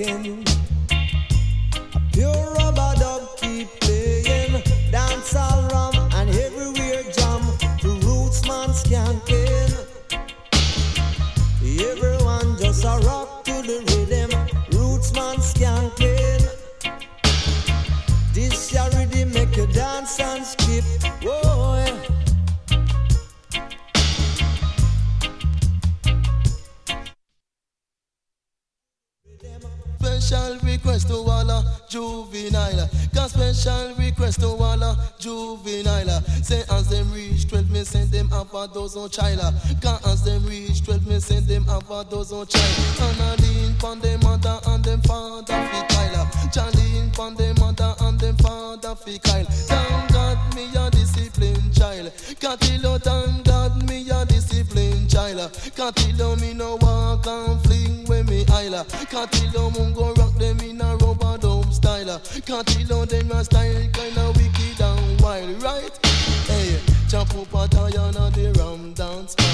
rocking. A pure rubber dub keep playing. Dance all rum and everywhere jam. To roots man skanking. Everyone just a rock to the rhythm. Roots man skanking. This ya rhythm make you dance and skip. Whoa, yeah. Special request to all a juvenile. Got special request to all a juvenile. Say as them reach 12, me send them up a dozen child. Cause as them reach 12, me send them up a dozen child. And I lean pon them mother and them father fi Kyle. Lean pon them mother and them father fi Kyle. Thank God me a disciplined child. Catilo, thank God me a disciplined child. Catilo me no walk and fling when me isla. Catilo mungo rock them in a rubber dub style. Catilo them a style kinda wicked and wild, right? Hey, chop up a Diana the ram dance.